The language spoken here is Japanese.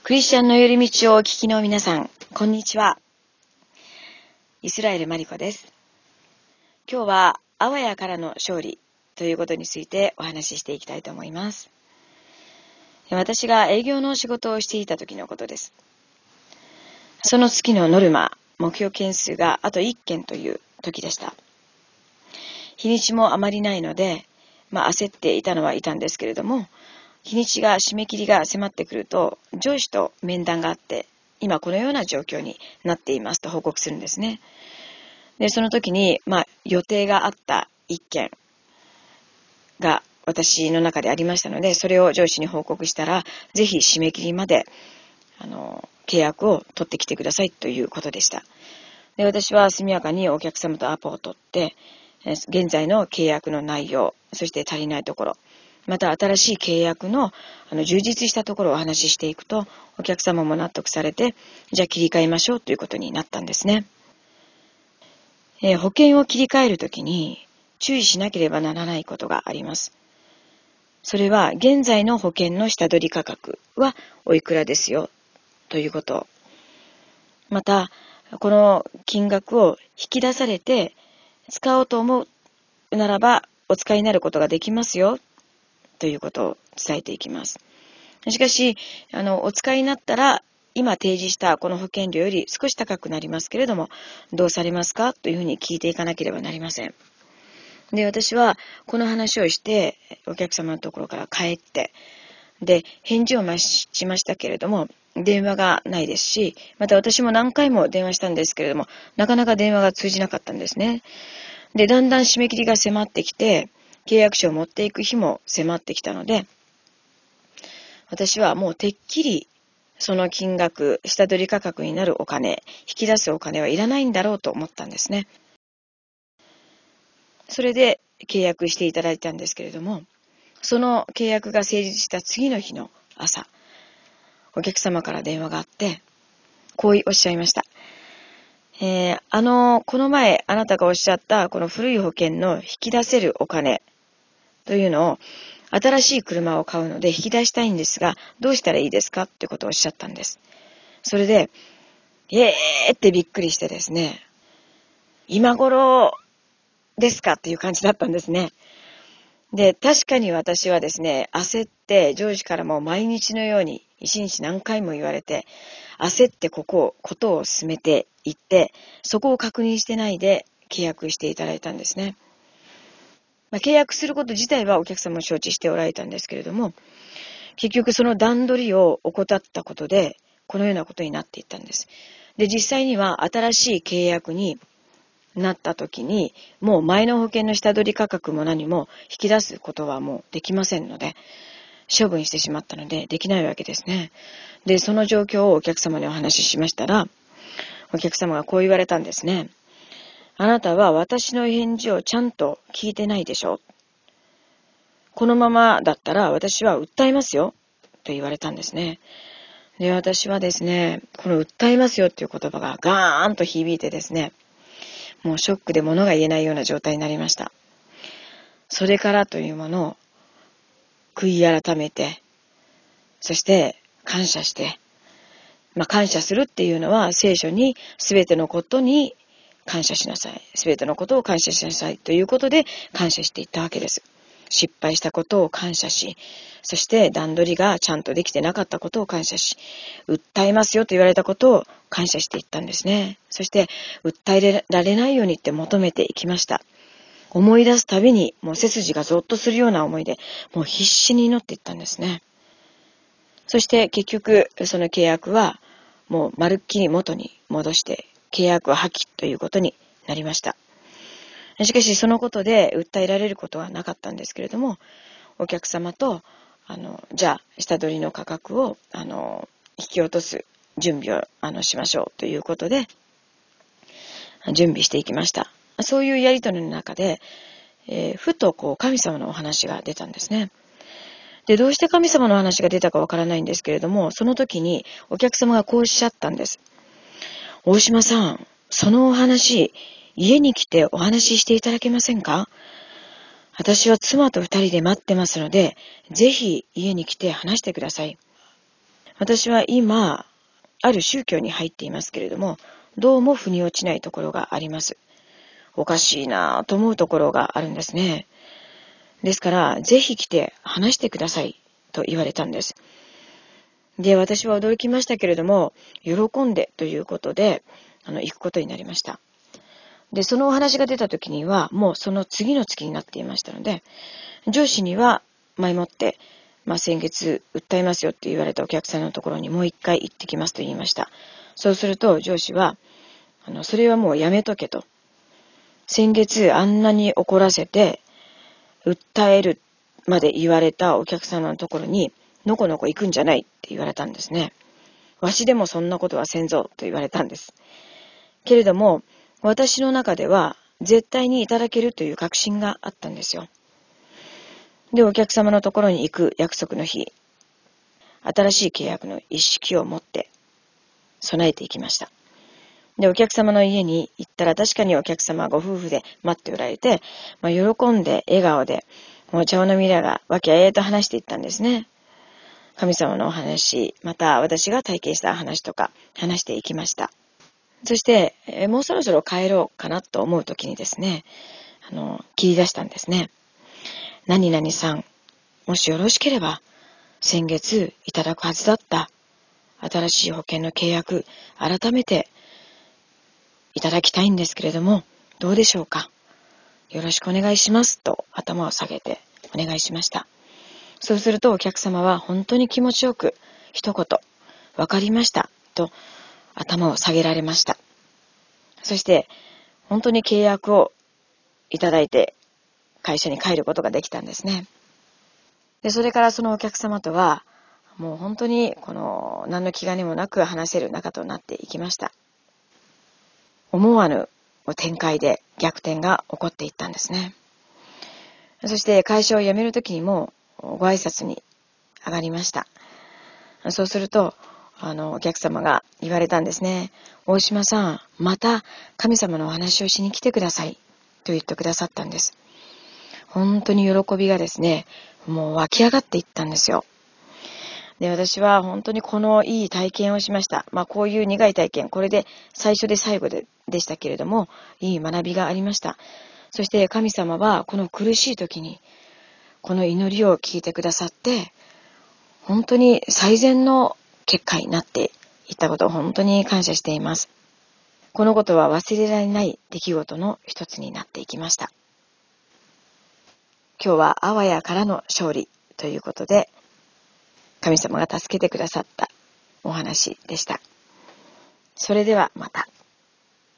クリスチャンの寄り道をお聞きの皆さん、こんにちは。イスラエルマリコです。今日はあわやからの勝利ということについてお話ししていきたいと思います。私が営業の仕事をしていた時のことです。その月のノルマ、目標件数があと1件という時でした。日にちもあまりないので、焦っていたのはいたんですけれども、日にちが締め切りが迫ってくると、上司と面談があって、今このような状況になっていますと報告するんですね。で、その時に、予定があった一件が私の中でありましたので、それを上司に報告したら、ぜひ締め切りまで、契約を取ってきてくださいということでした。で、私は速やかにお客様とアポを取って、現在の契約の内容、そして足りないところ、また新しい契約の充実したところをお話ししていくと、お客様も納得されて、じゃあ切り替えましょうということになったんですね。保険を切り替えるときに注意しなければならないことがあります。それは現在の保険の下取り価格はおいくらですよということ。また、この金額を引き出されて使おうと思うならばお使いになることができますよということを伝えていきます。しかし、お使いになったら今提示したこの保険料より少し高くなりますけれども、どうされますかというふうに聞いていかなければなりません。で、私はこの話をしてお客様のところから帰って、で、返事をしましたけれども、電話がないですし、また私も何回も電話したんですけれども、なかなか電話が通じなかったんですね。で、だんだん締め切りが迫ってきて、契約書を持っていく日も迫ってきたので、私はもうてっきりその金額、下取り価格になるお金、引き出すお金はいらないんだろうと思ったんですね。それで契約していただいたんですけれども、その契約が成立した次の日の朝、お客様から電話があって、こうおっしゃいました。この前あなたがおっしゃったこの古い保険の引き出せるお金というのを新しい車を買うので引き出したいんですが、どうしたらいいですかってことをおっしゃったんです。それで、ってびっくりしてですね、今頃ですかっていう感じだったんですね。で、確かに私はですね、焦って上司からも毎日のように一日何回も言われて、焦ってことを進めていって、そこを確認してないで契約していただいたんですね。契約すること自体はお客様も承知しておられたんですけれども、結局その段取りを怠ったことで、このようなことになっていったんです。で、実際には新しい契約になった時に、もう前の保険の下取り価格も何も引き出すことはもうできませんので、処分してしまったのでできないわけですね。で、その状況をお客様にお話ししましたら、お客様がこう言われたんですね。あなたは私の返事をちゃんと聞いてないでしょ。このままだったら私は訴えますよと言われたんですね。で、私はですね、この訴えますよっていう言葉がガーンと響いてですね、もうショックで物が言えないような状態になりました。それからというものを悔い改めて、そして感謝して、感謝するっていうのは聖書に全てのことに感謝しなさい。全てのことを感謝しなさいということで感謝していったわけです。失敗したことを感謝し、そして段取りがちゃんとできてなかったことを感謝し、訴えますよと言われたことを感謝していったんですね。そして訴えられないようにって求めていきました。思い出すたびにもう背筋がゾッとするような思いで、もう必死に祈っていったんですね。そして結局その契約はもうまるっきり元に戻して契約は破棄ということになりました。しかしそのことで訴えられることはなかったんですけれども、お客様とじゃあ下取りの価格を引き落とす準備をしましょうということで準備していきました。そういうやり取りの中で、ふと神様のお話が出たんですね。で、どうして神様の話が出たかわからないんですけれども、その時にお客様がこうおっしゃったんです。大島さん、そのお話、家に来てお話ししていただけませんか？私は妻と二人で待ってますので、ぜひ家に来て話してください。 私は今、ある宗教に入っていますけれども、どうも腑に落ちないところがあります。おかしいなぁと思うところがあるんですね。ですから、ぜひ来て話してくださいと言われたんです。で、私は驚きましたけれども、喜んでということで、行くことになりました。で、そのお話が出た時には、もうその次の月になっていましたので、上司には前もって、先月訴えますよって言われたお客さんのところにもう一回行ってきますと言いました。そうすると上司は、それはもうやめとけと。先月あんなに怒らせて、訴えるまで言われたお客様のところに、のこのこ行くんじゃないって言われたんですね。わしでもそんなことはせんぞと言われたんです。けれども、私の中では絶対にいただけるという確信があったんですよ。で、お客様のところに行く約束の日、新しい契約の一式を持って備えていきました。で、お客様の家に行ったら確かにお客様ご夫婦で待っておられて、喜んで笑顔で、もう茶を飲みながら和気あいあいと話していったんですね。神様のお話、また私が体験した話とか話していきました。そして、もうそろそろ帰ろうかなと思う時にですね、切り出したんですね。何々さん、もしよろしければ、先月いただくはずだった新しい保険の契約、改めていただきたいんですけれども、どうでしょうか。よろしくお願いしますと頭を下げてお願いしました。そうするとお客様は本当に気持ちよく一言、わかりましたと頭を下げられました。そして本当に契約をいただいて会社に帰ることができたんですね。で、それからそのお客様とはもう本当に何の気兼ねもなく話せる仲となっていきました。思わぬ展開で逆転が起こっていったんですね。そして会社を辞めるときにもご挨拶に上がりました。そうするとお客様が言われたんですね。大島さん、また神様のお話をしに来てくださいと言ってくださったんです。本当に喜びがですね、もう湧き上がっていったんですよ。で、私は本当にこのいい体験をしました。こういう苦い体験、これで最初で最後でしたけれども、いい学びがありました。そして神様はこの苦しい時に、この祈りを聞いてくださって、本当に最善の結果になっていったことを本当に感謝しています。このことは忘れられない出来事の一つになっていきました。今日はあわやからの勝利ということで、神様が助けてくださったお話でした。それではまた。